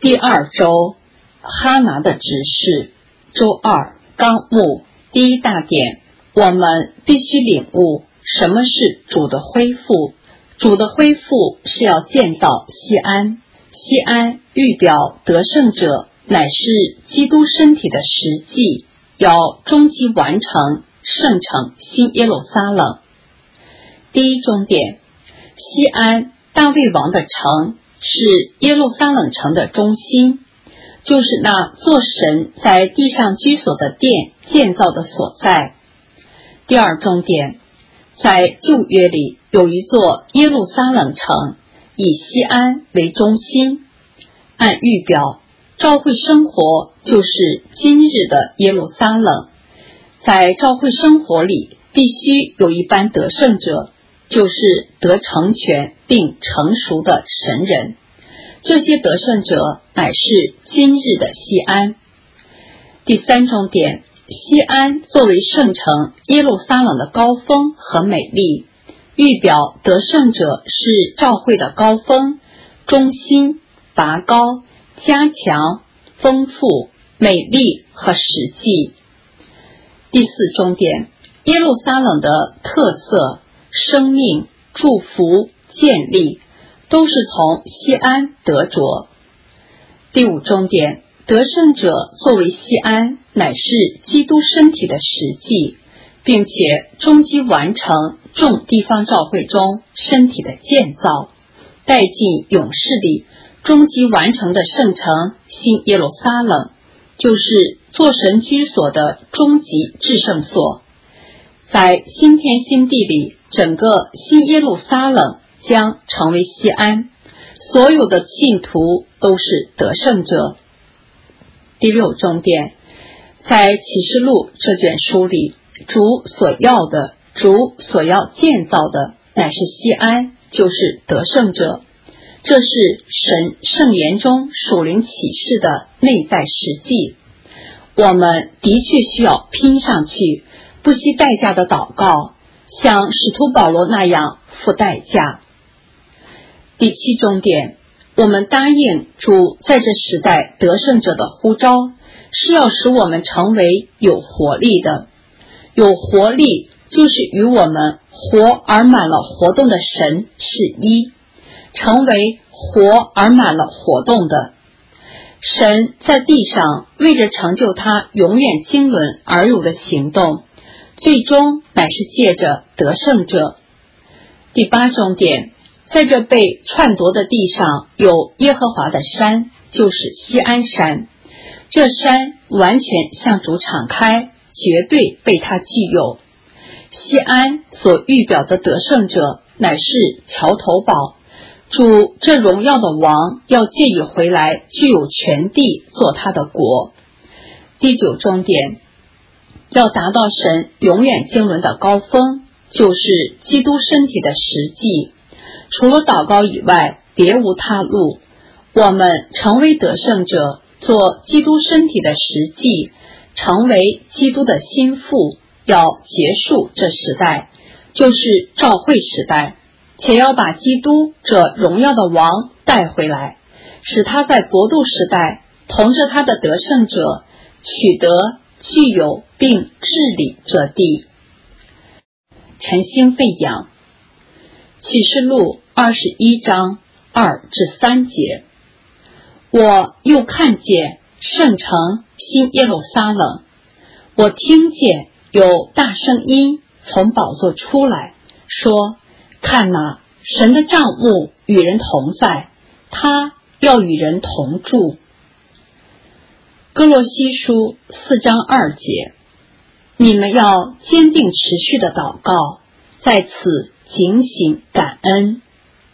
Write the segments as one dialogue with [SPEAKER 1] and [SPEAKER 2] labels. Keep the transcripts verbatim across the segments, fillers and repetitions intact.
[SPEAKER 1] 第二周哈拿的指示，周二纲目第一大点，我们必须领悟什么是主的恢复。主的恢复是要建造西安，西安预表得胜者，乃是基督身体的实际，要终极完成圣城新耶路撒冷。第一中点，西安大卫王的城是耶路撒冷城的中心，就是那做神在地上居所的殿建造的所在。第二中点，在旧约里有一座耶路撒冷城，以西安为中心，按预表教会生活就是今日的耶路撒冷。在教会生活里必须有一班得胜者，就是得成全并成熟的神人，这些得胜者乃是今日的西安。第三重点，西安作为圣城耶路撒冷的高峰和美丽，预表得胜者是教会的高峰、中心、拔高、加强、丰富、美丽和实际。第四重点，耶路撒冷的特色、生命、祝福、建立都是从西安得着。第五重点，得胜者作为西安乃是基督身体的实际，并且终极完成众地方教会中身体的建造，带进勇士里终极完成的圣城新耶路撒冷，就是做神居所的终极至圣所。在新天新地里，整个新耶路撒冷将成为西安，所有的信徒都是得胜者。第六重点，在启示录这卷书里，主所要的，主所要建造的乃是西安，就是得胜者。这是神圣言中属灵启示的内在实际。我们的确需要拼上去，不惜代价的祷告，像使徒保罗那样付代价。第七重点，我们答应主在这时代得胜者的呼召，是要使我们成为有活力的。有活力就是与我们活而满了活动的神是一，成为活而满了活动的。神在地上为着成就他永远经纶而有的行动，最终乃是借着得胜者。第八重点，在这被篡夺的地上有耶和华的山，就是西安山。这山完全向主敞开，绝对被他具有。西安所预表的得胜者乃是桥头堡，主这荣耀的王要借以回来，具有全地做他的国。第九重点，要达到神永远经纶的高峰，就是基督身体的实际。除了祷告以外，别无他路。我们成为得胜者，做基督身体的实际，成为基督的心腹，要结束这时代，就是召会时代，且要把基督这荣耀的王带回来，使他在国度时代同着他的得胜者取得、具有并治理这地。晨星喂养，启示录二十一章二至三节。我又看见圣城新耶路撒冷，我听见有大声音从宝座出来，说：看哪，神的帐幕与人同在，他要与人同住。哥罗西书四章二节，你们要坚定持续的祷告，在此警醒感恩。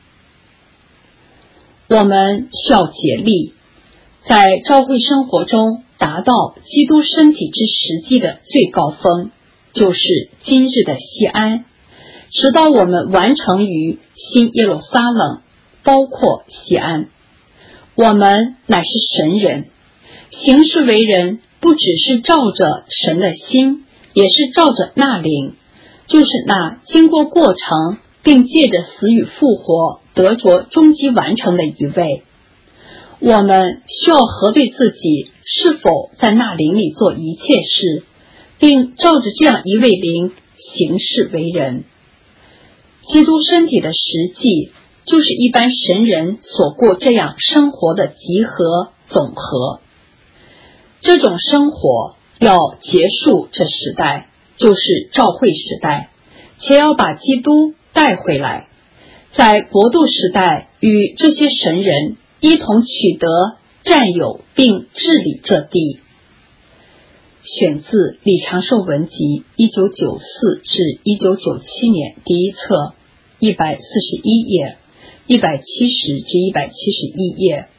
[SPEAKER 1] 我们需要竭力，在教会生活中达到基督身体之实际的最高峰，就是今日的西安，直到我们完成于新耶路撒冷，包括西安。我们乃是神人，行事为人不只是照着神的心，也是照着那灵，就是那经过过程并借着死与复活得着终极完成的一位。 我们需要核对自己是否在那灵里做一切事，并照着这样一位灵行事为人。基督身体的实际就是一般神人所过这样生活的集合总和。这种生活要结束这时代，就是召会时代，且要把基督带回来，在国度时代与这些神人一同取得、占有并治理这地。选自李长寿文集一九九四至一九九七年第一册一百四十一页、一百七十至一百七十一页。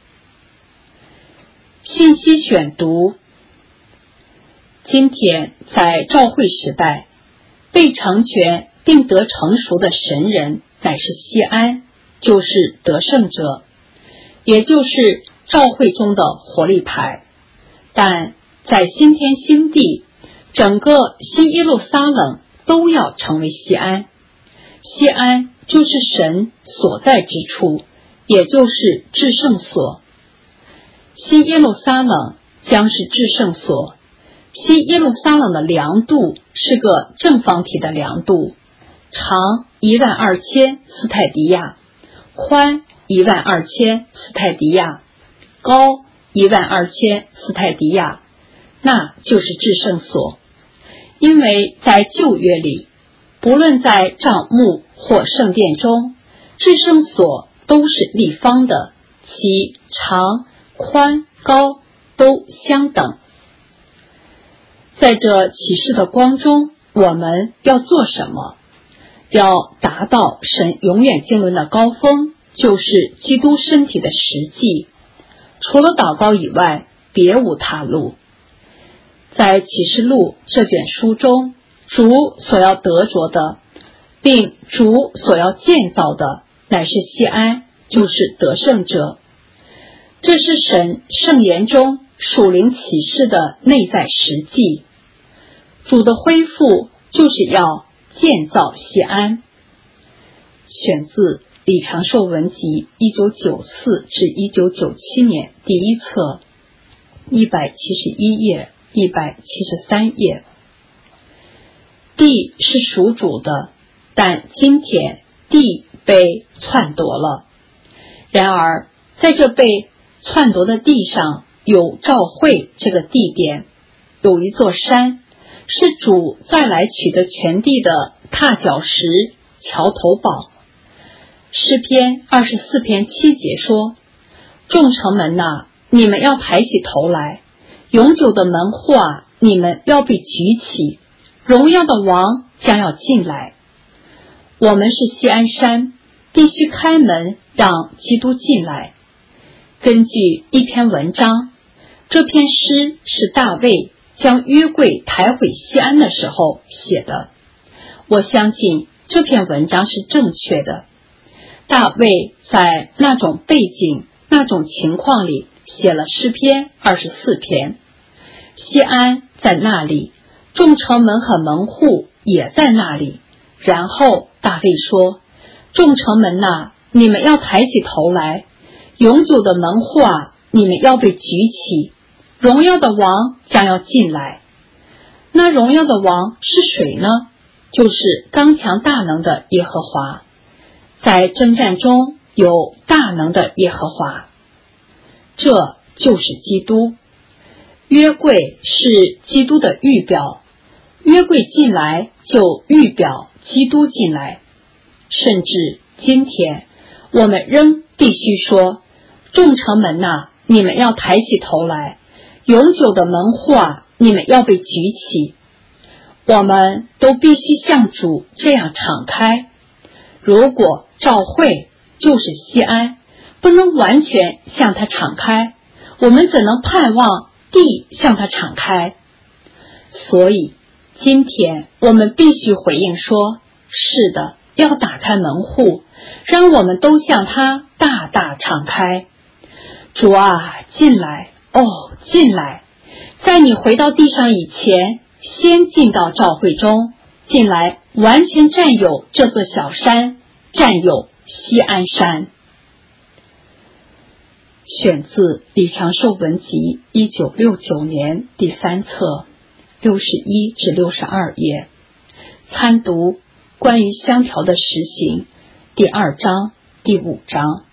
[SPEAKER 1] 信息选读。今天在召会时代，被成全并得成熟的神人乃是西安，就是得胜者，也就是召会中的活力牌。但在新天新地，整个新耶路撒冷都要成为西安。西安就是神所在之处，也就是至圣所。新耶路撒冷将是至圣所。新耶路撒冷的量度是个正方体的量度，长一万二千斯泰迪亚，宽一万二千斯泰迪亚，高一万二千斯泰迪亚，那就是至圣所。因为在旧约里，不论在帐幕或圣殿中，至圣所都是立方的，其长、宽、高都相等。在这启示的光中，我们要做什么？要达到神永远经纶的高峰，就是基督身体的实际。除了祷告以外，别无他路。在启示录这卷书中，主所要得着的，并主所要建造的，乃是西安，就是得胜者。这是神圣言中属灵启示的内在实际。主的恢复就是要建造西安。选自李长寿文集一九九四至一九九七年第一册一百七十一页、一百七十三页。地是属主的，但今天地被篡夺了。然而在这被篡夺的地上有召会这个地点，有一座山，是主再来取得全地的踏脚石、桥头堡。诗篇二十四篇七节说：众城门哪，你们要抬起头来，永久的门户啊，你们要被举起，荣耀的王将要进来。我们是锡安山，必须开门让基督进来。根据一篇文章，这篇诗是大卫将约柜抬回锡安的时候写的。我相信这篇文章是正确的。大卫在那种背景、那种情况里写了诗篇二十四篇。锡安在那里，众城门和门户也在那里。然后大卫说：众城门哪，你们要抬起头来，永久的门户啊，你们要被举起，荣耀的王将要进来。那荣耀的王是谁呢？就是刚强大能的耶和华。在征战中有大能的耶和华，这就是基督。约柜是基督的预表，约柜进来就预表基督进来。甚至今天我们仍必须说：众城门哪，你们要抬起头来，永久的门户啊，你们要被举起。我们都必须向主这样敞开。如果召会就是锡安不能完全向他敞开，我们怎能盼望地向他敞开？所以今天我们必须回应说：是的，要打开门户，让我们都向他大大敞开。主啊，进来，哦，进来！在你回到地上以前，先进到召会中，进来完全占有这座小山，占有锡安山。 选自《李长寿文集》一九六九年第三册六十一至六十二页。参读关于香条的实行第二章第五章。